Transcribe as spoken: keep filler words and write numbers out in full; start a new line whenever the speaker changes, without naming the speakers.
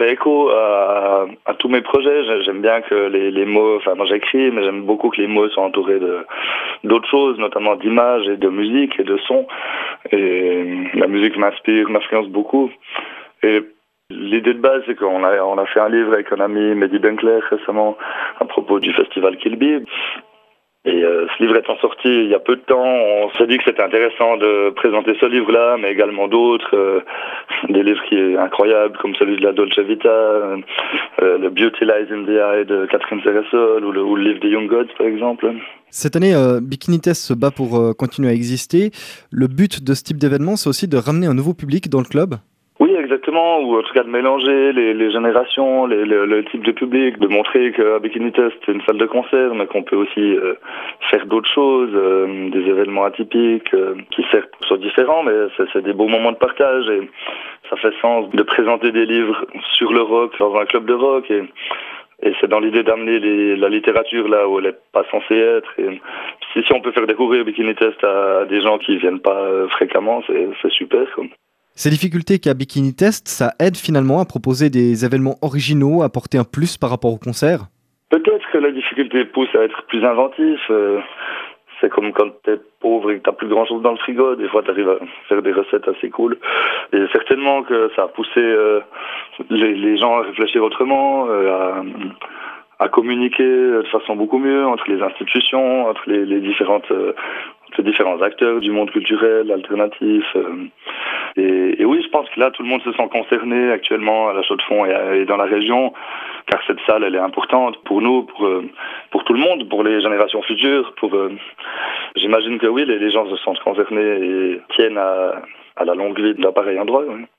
fait écho à, à tous mes projets. J'aime bien que les, les mots, enfin moi j'écris, mais j'aime beaucoup que les mots soient entourés de d'autres choses, notamment d'images et de musique et de sons. Et la musique m'inspire, m'influence beaucoup. Et l'idée de base, c'est qu'on a, on a fait un livre avec un ami, Mehdi Benkler, récemment, à propos du festival Kill Bill. Et euh, ce livre étant sorti il y a peu de temps, on s'est dit que c'était intéressant de présenter ce livre-là, mais également d'autres, euh, des livres qui sont incroyables, comme celui de la Dolce Vita, euh, le Beauty Lies in the Eye de Catherine Ceresol, ou le, ou le livre des Young Gods, par exemple.
Cette année, euh, Bikini Test se bat pour euh, continuer à exister. Le but de ce type d'événement, c'est aussi de ramener un nouveau public dans le club.
Oui, exactement, ou en tout cas de mélanger les, les générations, les, le, le type de public, de montrer qu'à Bikini Test, c'est une salle de concert, mais qu'on peut aussi euh, faire d'autres choses, euh, des événements atypiques, euh, qui certes sont différents, mais c'est, c'est des beaux moments de partage, et ça fait sens de présenter des livres sur le rock dans un club de rock, et, et c'est dans l'idée d'amener les, la littérature là où elle n'est pas censée être. Et si, si on peut faire découvrir Bikini Test à, à des gens qui viennent pas euh, fréquemment, c'est, c'est super, quoi.
Ces difficultés qu'a Bikini Test, ça aide finalement à proposer des événements originaux, à apporter un plus par rapport au concert.
Peut-être que la difficulté pousse à être plus inventif. Euh, c'est comme quand t'es pauvre et que t'as plus grand chose dans le frigo. Des fois, t'arrives à faire des recettes assez cool. Et certainement que ça a poussé euh, les, les gens à réfléchir autrement, euh, à, à communiquer de façon beaucoup mieux entre les institutions, entre les, les différentes... Euh, les différents acteurs du monde culturel, alternatif. Euh, et, et oui, je pense que là, tout le monde se sent concerné actuellement à la Chaux-de-Fonds et, à, et dans la région, car cette salle, elle est importante pour nous, pour, euh, pour tout le monde, pour les générations futures. Pour, euh, j'imagine que oui, les, les gens se sentent concernés et tiennent à, à la longue vie de l'appareil endroit. Oui.